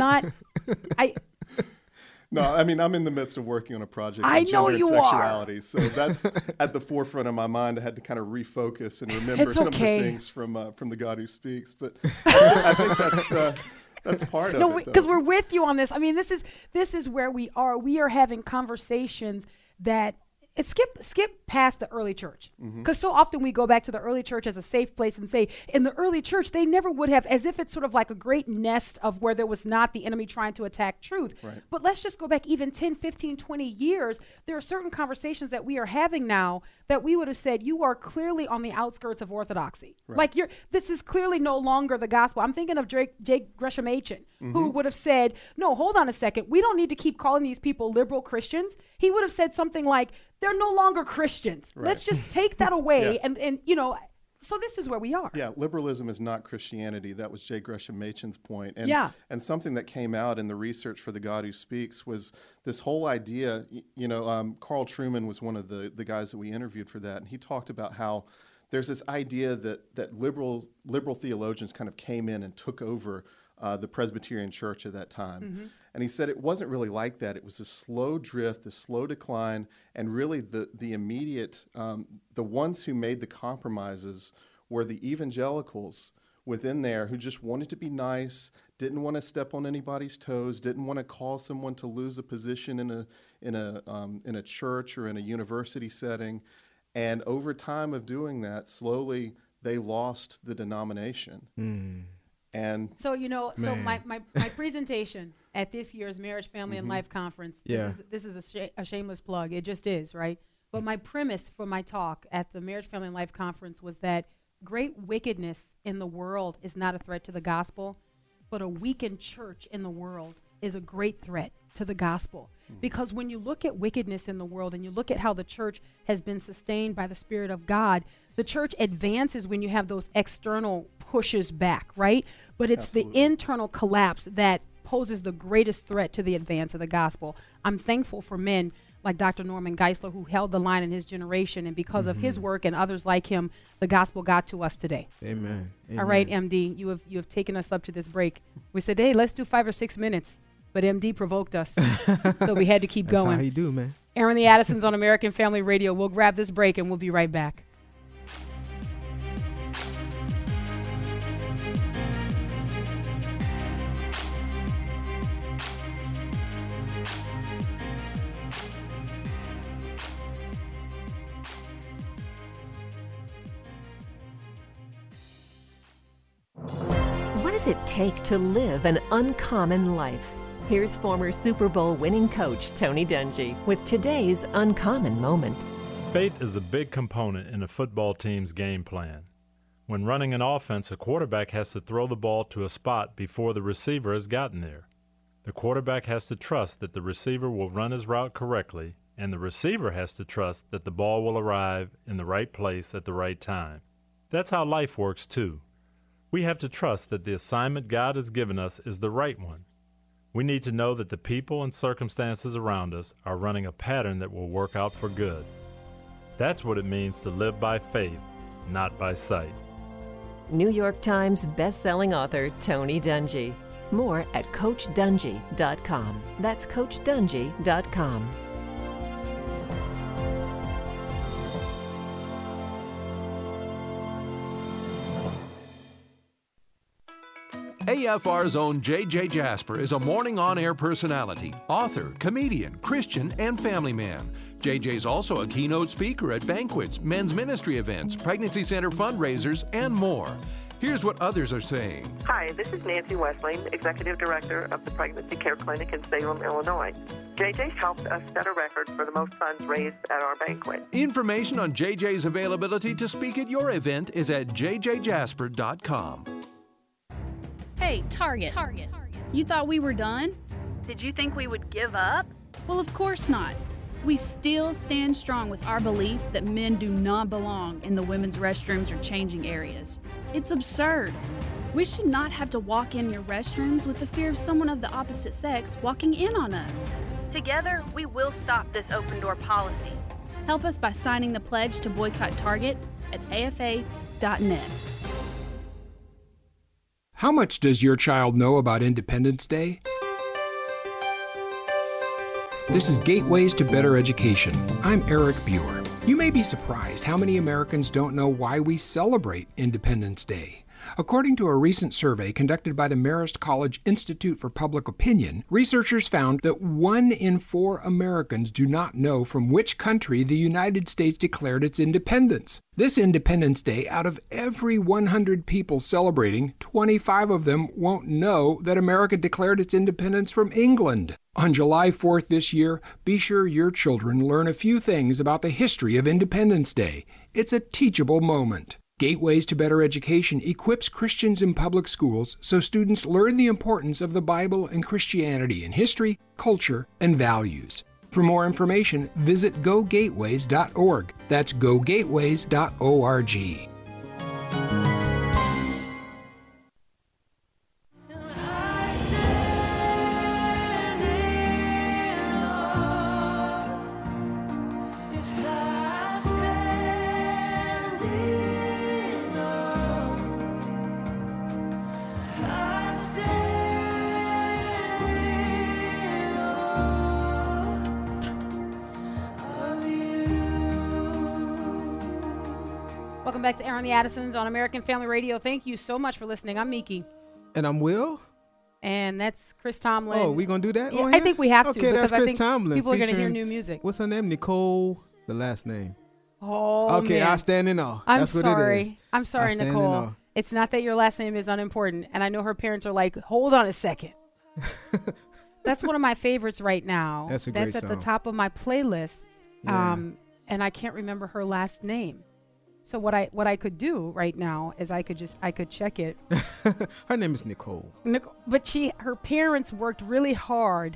No, I mean, I'm in the midst of working on a project on gender and sexuality, so that's at the forefront of my mind. I had to kind of refocus and remember some of the things from the God Who Speaks. But I think that's part of it. Because we're with you on this. I mean, this is where we are. We are having conversations that skip past the early church, because so often we go back to the early church as a safe place and say, in the early church, they never would have, as if it's sort of like a great nest of where there was not the enemy trying to attack truth. Right. But let's just go back even 10, 15, 20 years. There are certain conversations that we are having now that we would have said, you are clearly on the outskirts of orthodoxy. Right. Like this is clearly no longer the gospel. I'm thinking of J. Gresham Machen, who would have said, no, hold on a second. We don't need to keep calling these people liberal Christians. He would have said something like, they're no longer Christians. Right. Let's just take that away. And so this is where we are. Yeah, liberalism is not Christianity. That was J. Gresham Machen's point. And something that came out in the research for The God Who Speaks was this whole idea, Carl Trueman was one of the guys that we interviewed for that, and he talked about how there's this idea that liberal theologians kind of came in and took over the Presbyterian Church at that time. And he said it wasn't really like that. It was a slow drift, a slow decline, and really the immediate, the ones who made the compromises were the evangelicals within there who just wanted to be nice, didn't want to step on anybody's toes, didn't want to cause someone to lose a position in a church or in a university setting. And over time of doing that, slowly they lost the denomination. And so my presentation at this year's Marriage, Family, and Life Conference, this is a shameless plug. It just is, right? But my premise for my talk at the Marriage, Family, and Life Conference was that great wickedness in the world is not a threat to the gospel, but a weakened church in the world is a great threat to the gospel. Because when you look at wickedness in the world and you look at how the church has been sustained by the Spirit of God, the church advances when you have those external pushes back, right? But it's the internal collapse that poses the greatest threat to the advance of the gospel. I'm thankful for men like Dr. Norman Geisler, who held the line in his generation, and because of his work and others like him, the gospel got to us today. Amen. All right, MD, you have taken us up to this break. We said, hey, let's do 5 or 6 minutes, but MD provoked us, so we had to keep going. That's how you do, man. Aaron the Addisons on American Family Radio. We'll grab this break and we'll be right back. What does it take to live an uncommon life? Here's former Super Bowl winning coach Tony Dungy with today's uncommon moment. Faith is a big component in a football team's game plan. When running an offense, a quarterback has to throw the ball to a spot before the receiver has gotten there. The quarterback has to trust that the receiver will run his route correctly, and the receiver has to trust that the ball will arrive in the right place at the right time. That's how life works too. We have to trust that the assignment God has given us is the right one. We need to know that the people and circumstances around us are running a pattern that will work out for good. That's what it means to live by faith, not by sight. New York Times best-selling author Tony Dungy. More at CoachDungy.com. That's CoachDungy.com. AFR's own J.J. Jasper is a morning on-air personality, author, comedian, Christian, and family man. J.J.'s also a keynote speaker at banquets, men's ministry events, pregnancy center fundraisers, and more. Here's what others are saying. Hi, this is Nancy Westling, Executive Director of the Pregnancy Care Clinic in Salem, Illinois. JJ's helped us set a record for the most funds raised at our banquet. Information on JJ's availability to speak at your event is at jjjasper.com. Hey, Target. You thought we were done? Did you think we would give up? Well, of course not. We still stand strong with our belief that men do not belong in the women's restrooms or changing areas. It's absurd. We should not have to walk in your restrooms with the fear of someone of the opposite sex walking in on us. Together, we will stop this open door policy. Help us by signing the pledge to boycott Target at afa.net. How much does your child know about Independence Day? This is Gateways to Better Education. I'm Eric Buer. You may be surprised how many Americans don't know why we celebrate Independence Day. According to a recent survey conducted by the Marist College Institute for Public Opinion, researchers found that 1 in 4 Americans do not know from which country the United States declared its independence. This Independence Day, out of every 100 people celebrating, 25 of them won't know that America declared its independence from England. On July 4th this year, be sure your children learn a few things about the history of Independence Day. It's a teachable moment. Gateways to Better Education equips Christians in public schools so students learn the importance of the Bible and Christianity in history, culture, and values. For more information, visit gogateways.org. That's gogateways.org. Welcome back to Aaron the Addisons on American Family Radio. Thank you so much for listening. I'm Miki. And I'm Will. And that's Chris Tomlin. Oh, we going to do that? Yeah, I think we have to. Okay, that's Chris I think Tomlin. People are going to hear new music. What's her name? Nicole, the last name. Oh, okay, man. I stand in awe. I'm That's sorry. what it is. I'm sorry, Nicole. It's not that your last name is unimportant. And I know her parents are like, hold on a second. That's one of my favorites right now. That's a great That's at song. the top of my playlist. Yeah. And I can't remember her last name. So what I could do right now is I could check it. Her name is Nicole. But her parents worked really hard.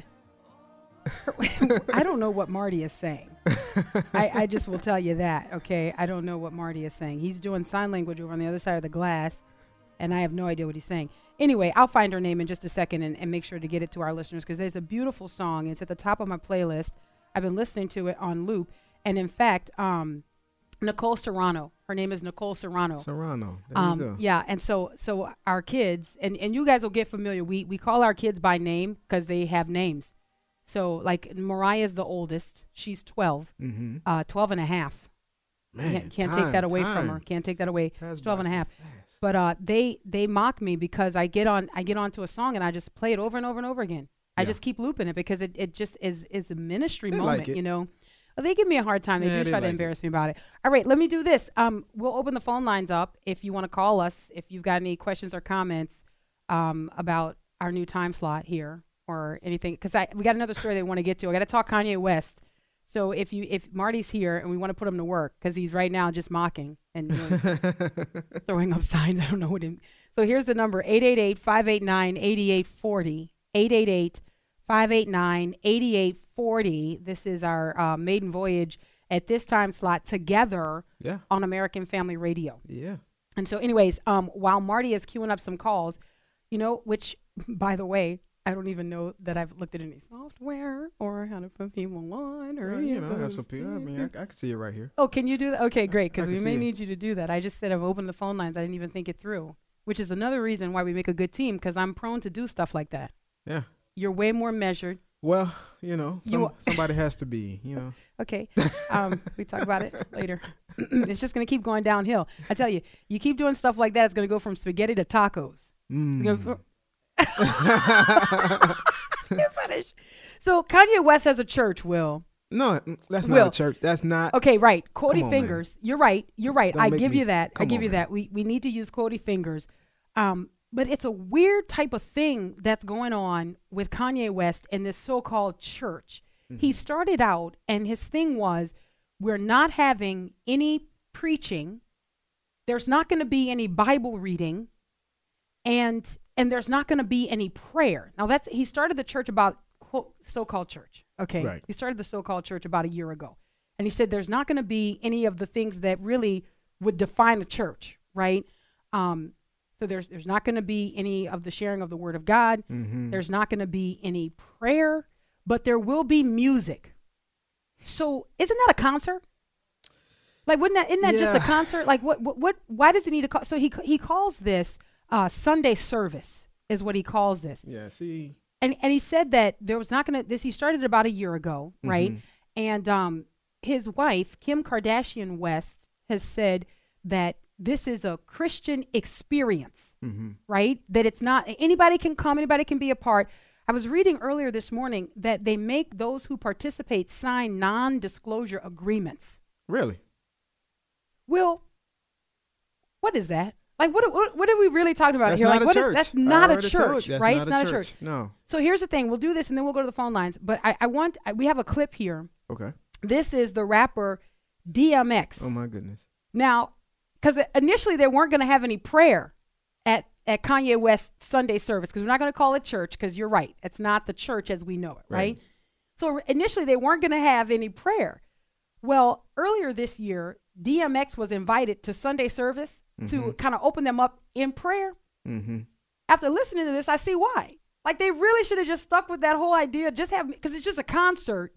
I don't know what Marty is saying. I just will tell you that, okay? I don't know what Marty is saying. He's doing sign language over on the other side of the glass, and I have no idea what he's saying. Anyway, I'll find her name in just a second and make sure to get it to our listeners because it's a beautiful song. It's at the top of my playlist. I've been listening to it on loop. And in fact, Nicole Serrano. Her name is Nicole Serrano. Serrano. There you go. Yeah, and so our kids, and you guys will get familiar. We call our kids by name because they have names. So like Mariah's the oldest. She's 12. 12 and a half. Man, can't take that away from her. Can't take that away. 12 and a half. But they mock me because I get onto a song and I just play it over and over and over again. I just keep looping it because it just is a ministry moment, like it. you know. Well, they give me a hard time. They do try to embarrass me about it. All right, let me do this. We'll open the phone lines up if you want to call us. If you've got any questions or comments, about our new time slot here or anything, because we got another story they want to get to. I got to talk Kanye West. So if Marty's here and we want to put him to work, because he's right now just mocking and throwing up signs, I don't know what he. So here's the number: 888-589-8840. 888-589-8840. This is our maiden voyage at this time slot together on American Family Radio. Yeah. And so anyways, while Marty is queuing up some calls, which, by the way, I don't even know that I've looked at any software or how to put people on or any of I got some people. I mean, I can see it right here. Oh, can you do that? Okay, great, because we may need you to do that. I just said I've opened the phone lines. I didn't even think it through, which is another reason why we make a good team, because I'm prone to do stuff like that. Yeah. You're way more measured. Well, somebody has to be, Okay. We talk about it later. It's just going to keep going downhill. I tell you, you keep doing stuff like that, it's going to go from spaghetti to tacos. So Kanye West has a church, Will. No, that's not a church. That's not. Okay, right. Quotey fingers. Man. You're right. I give you that. We need to use quotey fingers. But it's a weird type of thing that's going on with Kanye West and this so-called church. Mm-hmm. He started out and his thing was, we're not having any preaching. There's not going to be any Bible reading. And there's not going to be any prayer. Now he started the church about so-called church. Okay. Right. He started the so-called church about a year ago. And he said there's not going to be any of the things that really would define a church, right? So there's not going to be any of the sharing of the word of God. Mm-hmm. There's not going to be any prayer, but there will be music. So isn't that a concert? Like, isn't that just a concert? Like why does it need to call? So he calls this Sunday service is what he calls this. Yeah, see. And he said that there was not going to, he started about a year ago, right? Mm-hmm. And his wife, Kim Kardashian West, has said that this is a Christian experience, right? That it's not, anybody can come, anybody can be a part. I was reading earlier this morning that they make those who participate sign non-disclosure agreements. Really? Will, what is that? Like, what are we really talking about that's here? Not like, a church. That's not a church, right? It's not a church. No. So here's the thing. We'll do this and then we'll go to the phone lines. But we have a clip here. Okay. This is the rapper DMX. Oh, my goodness. Now, because initially they weren't going to have any prayer at Kanye West's Sunday service, because we're not going to call it church, because you're right. It's not the church as we know it, right? So initially they weren't going to have any prayer. Well, earlier this year, DMX was invited to Sunday service to kind of open them up in prayer. Mm-hmm. After listening to this, I see why. Like, they really should have just stuck with that whole idea, because it's just a concert,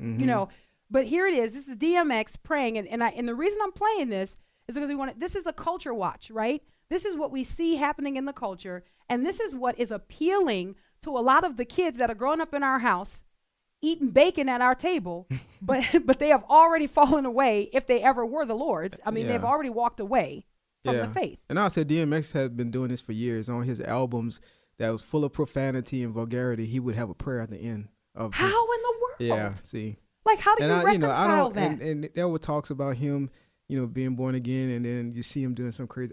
But here it is. This is DMX praying, and the reason I'm playing this is because this is a culture watch, right? This is what we see happening in the culture, and this is what is appealing to a lot of the kids that are growing up in our house, eating bacon at our table, but they have already fallen away, if they ever were the Lord's. I mean, they've already walked away from the faith. And I said DMX has been doing this for years. On his albums that was full of profanity and vulgarity, he would have a prayer at the end of How in the world? Yeah, see. Like, how do you reconcile that? And there were talks about him, being born again, and then you see him doing some crazy.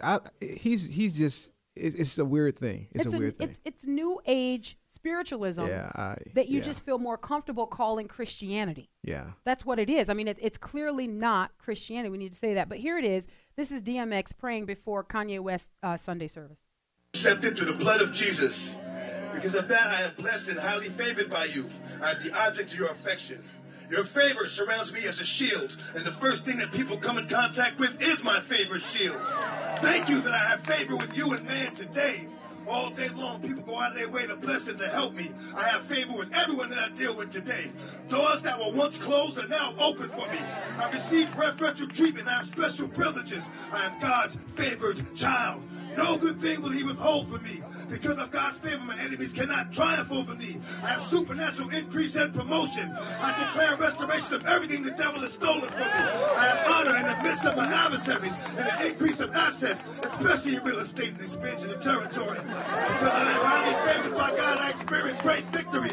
He's just. It's a weird thing. It's a weird thing. It's new age spiritualism that you just feel more comfortable calling Christianity. Yeah. That's what it is. I mean, it's clearly not Christianity. We need to say that. But here it is. This is DMX praying before Kanye West Sunday service. Accepted through the blood of Jesus. Because of that, I am blessed and highly favored by you. I am the object of your affection. Your favor surrounds me as a shield, and the first thing that people come in contact with is my favorite shield. Thank you that I have favor with you and man today. All day long, people go out of their way to bless and to help me. I have favor with everyone that I deal with today. Doors that were once closed are now open for me. I receive preferential treatment. I have special privileges. I am God's favored child. No good thing will he withhold from me. Because of God's favor, my enemies cannot triumph over me. I have supernatural increase and promotion. I declare restoration of everything the devil has stolen from me. I have honor in the midst of my adversaries and an increase of assets, especially in real estate and expansion of territory. Because I am highly favored by God, I experience great victories.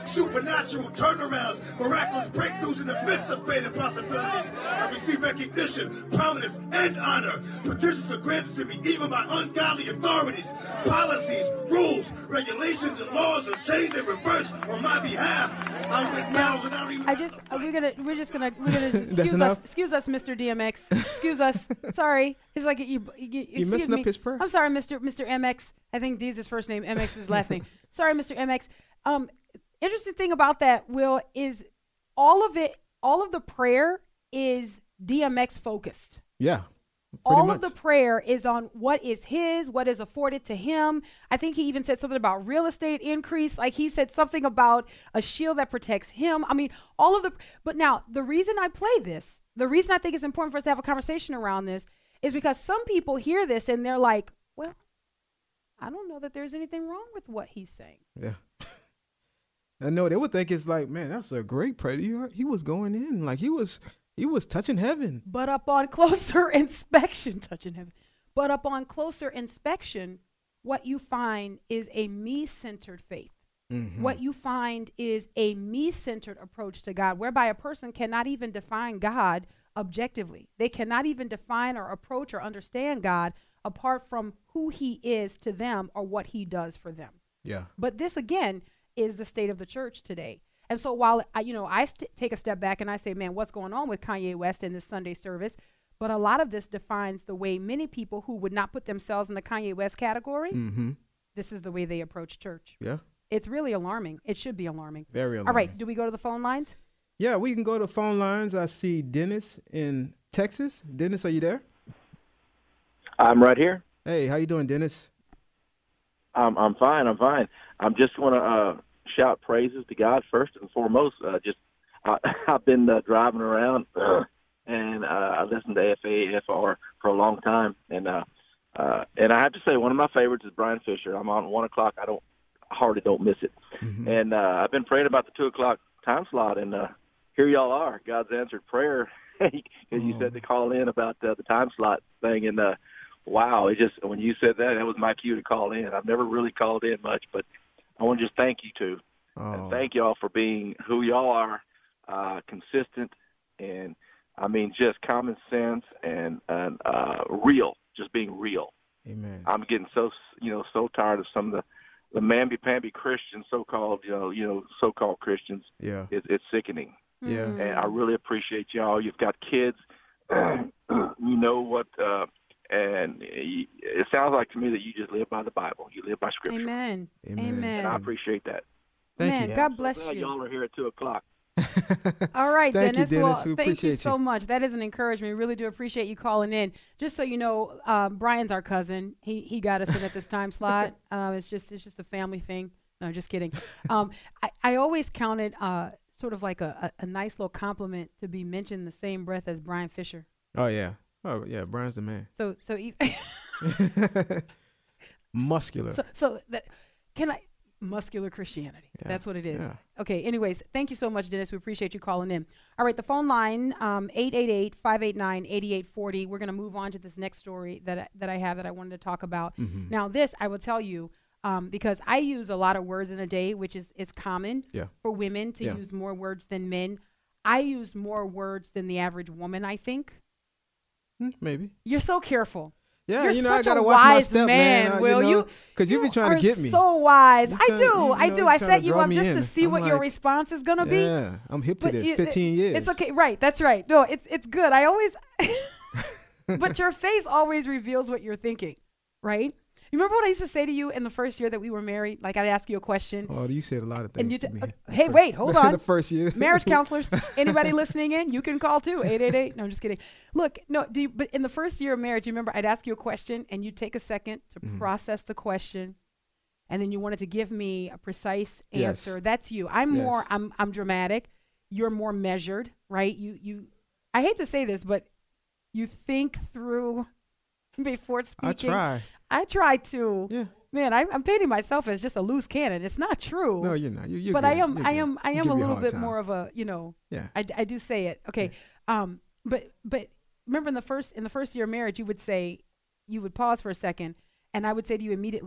supernatural turnarounds, miraculous breakthroughs in the midst of faith and possibilities. I receive recognition, prominence, and honor. Petitions are granted to me even by ungodly authorities. Policies, rules, regulations, and laws are changed and reversed on my behalf. I'm with battles and I don't even... We're just gonna excuse us, Mr. DMX. Excuse us. Sorry. It's like you messing up his prayer. I'm sorry, Mr. MX. I think D's his first name, MX is his last name. Sorry, Mr. MX. Interesting thing about that, Will, is all of the prayer is DMX focused. Yeah. All of the prayer is on what is his, what is afforded to him. I think he even said something about real estate increase. Like he said something about a shield that protects him. I mean, but now the reason I play this, the reason I think it's important for us to have a conversation around this is because some people hear this and they're like, well, I don't know that there's anything wrong with what he's saying. Yeah. I know they would think it's like, man, that's a great prayer. He was going in like he was touching heaven. But upon closer inspection, what you find is a me-centered faith. Mm-hmm. What you find is a me-centered approach to God, whereby a person cannot even define God objectively. They cannot even define or approach or understand God apart from who he is to them or what he does for them. Yeah. But this, again, is the state of the church today. And so while I take a step back and I say, man, what's going on with Kanye West in this Sunday service? But a lot of this defines the way many people who would not put themselves in the Kanye West category, this is the way they approach church. Yeah. It's really alarming. It should be alarming. Very alarming. All right. Do we go to the phone lines? Yeah, we can go to the phone lines. I see Dennis in Texas. Dennis, are you there? I'm right here. Hey, how you doing, Dennis? I'm fine. I'm just want to shout praises to God first and foremost. I've been driving around and I listened to AFR for a long time, and I have to say one of my favorites is Brian Fisher. I'm on 1 o'clock. I hardly don't miss it, and I've been praying about the 2 o'clock time slot, and here y'all are. God's answered prayer because you said to call in about the time slot thing, and wow, when you said that was my cue to call in. I've never really called in much, but I want to just thank you two. And thank y'all for being who y'all are, consistent, and I mean just common sense and real, just being real. Amen. I'm getting so tired of some of the mamby-pamby Christians, so-called so-called Christians. Yeah, it's sickening. Yeah, and I really appreciate y'all. You've got kids, you know what. And it sounds like to me that you just live by the Bible. You live by Scripture. Amen. And I appreciate that. Thank you. God bless you. you. Y'all are here at 2 o'clock. All right, thank Dennis. You, Dennis. Well, thank you so much. That is an encouragement. We really do appreciate you calling in. Just so you know, Brian's our cousin. He got us in at this time slot. It's just a family thing. No, just kidding. I always count it sort of like a nice little compliment to be mentioned in the same breath as Brian Fisher. Oh yeah. Brian's the man. So muscular. Muscular Christianity. Yeah. That's what it is. Yeah. Okay. Anyways, thank you so much, Dennis. We appreciate you calling in. All right. The phone line, 888-589-8840. We're going to move on to this next story that I have that I wanted to talk about. Now, this, I will tell you, because I use a lot of words in a day, which is common for women to use more words than men. I use more words than the average woman, I think. Maybe. You're so careful. Yeah, You're I such gotta a watch my wise step, man. Will because you've been trying to get me. So wise. I do. I trying set to you draw up me just in. to see what your like, response is gonna be. Yeah, I'm hip to But this. 15 years. It's okay. Right. That's right. No, it's good. I always. But your face always reveals what you're thinking, right? You remember what I used to say to you in the first year that we were married? Like I'd ask you a question. Oh, you said a lot of things to me. Hey, wait, hold on. The first year. Marriage counselors, anybody listening in, you can call too, 888. No, I'm just kidding. Look, no, but in the first year of marriage, you remember I'd ask you a question and you'd take a second to process the question, and then you wanted to give me a precise answer. Yes. That's you. I'm dramatic. You're more measured, right? You I hate to say this, but you think through before speaking. I try to. Yeah. Man, I'm painting myself as just a loose cannon. It's not true. No, you're not. You're but good. I am Give a me little hard bit time. more of a, Yeah. I do say it. Okay. Yeah. But remember in the first year of marriage, you would pause for a second, and I would say to you immediately,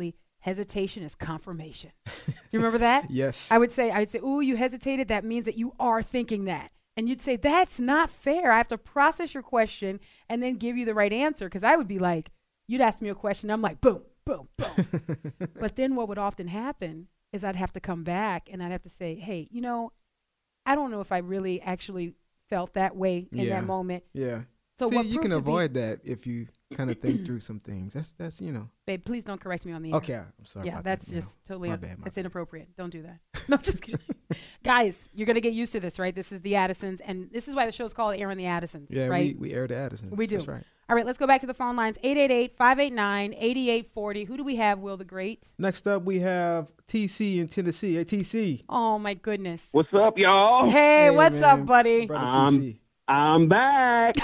hesitation is confirmation. Do you remember that? Yes. I would say, ooh, you hesitated. That means that you are thinking that. And you'd say, that's not fair. I have to process your question and then give you the right answer. Because I would be like, you'd ask me a question. I'm like, boom, boom, boom. But then what would often happen is I'd have to come back and I'd have to say, hey, I don't know if I really actually felt that way in that moment. Yeah. So see, what you can avoid that if you kind of think through some things. That's Babe, please don't correct me on the air. Okay, I'm sorry. Yeah, about that's that, just totally my bad. it's inappropriate. Don't do that. No, just kidding. Guys, you're gonna get used to this, right? This is the Addisons, and this is why the show's called Airing the Addisons. Yeah, right? we air the Addisons. We do. That's right. All right, let's go back to the phone lines. 888-589-8840. Who do we have, Will the Great? Next up, we have TC in Tennessee. Hey, TC. Oh, my goodness. What's up, y'all? Hey, what's up, buddy? TC. I'm back.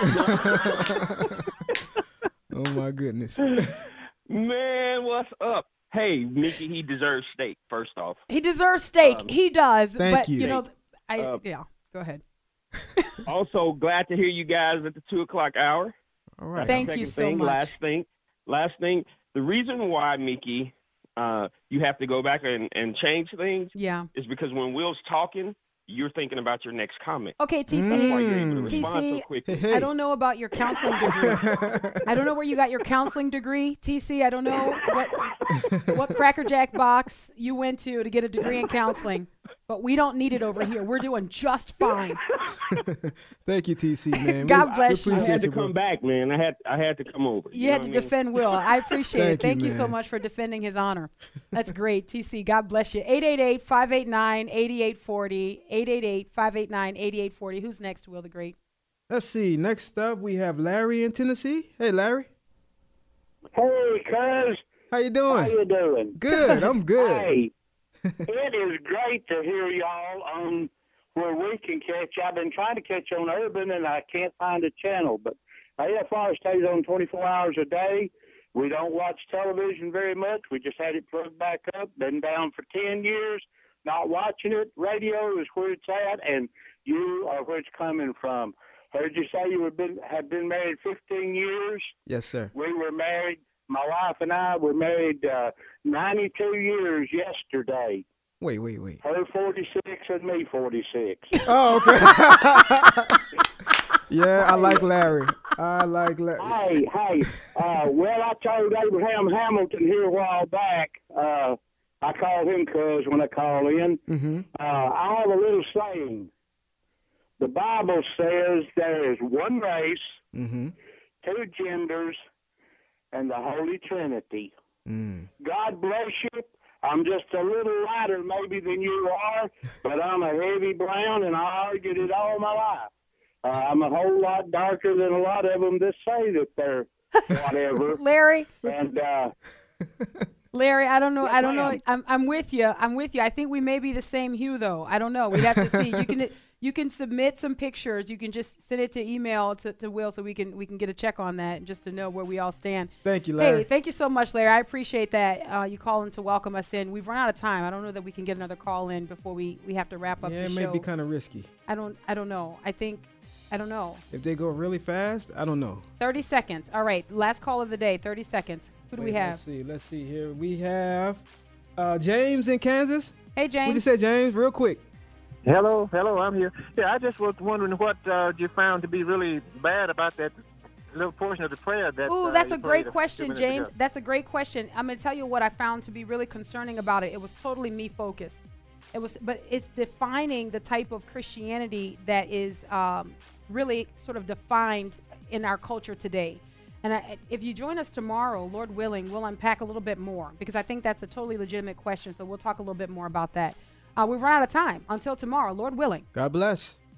Oh, my goodness. Man, what's up? Hey, Mickey, he deserves steak, first off. He deserves steak. He does. Thank but, you. Yeah, go ahead. Also, glad to hear you guys at the 2 o'clock hour. All right. Thank you so much. Last thing. The reason why, Mickey, you have to go back and change things is because when Will's talking, you're thinking about your next comment. Okay, TC. That's why you're able to respond so quickly. I don't know about your counseling degree. I don't know where you got your counseling degree, TC. I don't know what Cracker Jack box you went to get a degree in counseling, but we don't need it over here. We're doing just fine. Thank you, TC, man. God bless you. I had to come back, man. I had to come over. You had to defend Will. I appreciate it. Thank you so man. much for defending his honor. That's great, TC. God bless you. 888-589-8840. 888-589-8840. Who's next, Will the Great? Let's see. Next up, we have Larry in Tennessee. Hey, Larry. Hey, cuz. How you doing? How you doing? Good. I'm good. Hey, it is great to hear y'all on where we can catch. I've been trying to catch on Urban, and I can't find a channel. But AFR stays on 24 hours a day. We don't watch television very much. We just had it plugged back up. Been down for 10 years, not watching it. Radio is where it's at, and you are where it's coming from. Heard you say you have been married 15 years. Yes, sir. We were married. My wife and I were married 92 years yesterday. Wait. Her 46 and me 46. Oh, okay. Yeah, I like Larry. Hey, well, I told Abraham Hamilton here a while back, I call him cuz when I call in, I have a little saying. The Bible says there is one race, two genders, and the Holy Trinity. God bless you. I'm just a little lighter maybe than you are, but I'm a heavy brown, and I argued it all my life. I'm a whole lot darker than a lot of them that say that they're whatever. Larry. And Larry, I don't know. I'm with you. I think we may be the same hue, though. I don't know. We'd have to see. You can submit some pictures. You can just send it to email to Will so we can get a check on that just to know where we all stand. Thank you, Larry. Hey, thank you so much, Larry. I appreciate that. You calling to welcome us in. We've run out of time. I don't know that we can get another call in before we have to wrap up the show. Yeah, it may be kind of risky. I don't know. I don't know. If they go really fast, I don't know. 30 seconds. All right. Last call of the day. 30 seconds. Who do we have? Let's see here. We have James in Kansas. Hey, James. What'd you say, James? Real quick. Hello, I'm here. Yeah, I just was wondering what you found to be really bad about that little portion of the prayer that. Ooh, that's a great question, James. That's a great question. I'm going to tell you what I found to be really concerning about it. It was totally me focused. But it's defining the type of Christianity that is really sort of defined in our culture today. And if you join us tomorrow, Lord willing, we'll unpack a little bit more because I think that's a totally legitimate question. So we'll talk a little bit more about that. We've run out of time. Until tomorrow, Lord willing. God bless.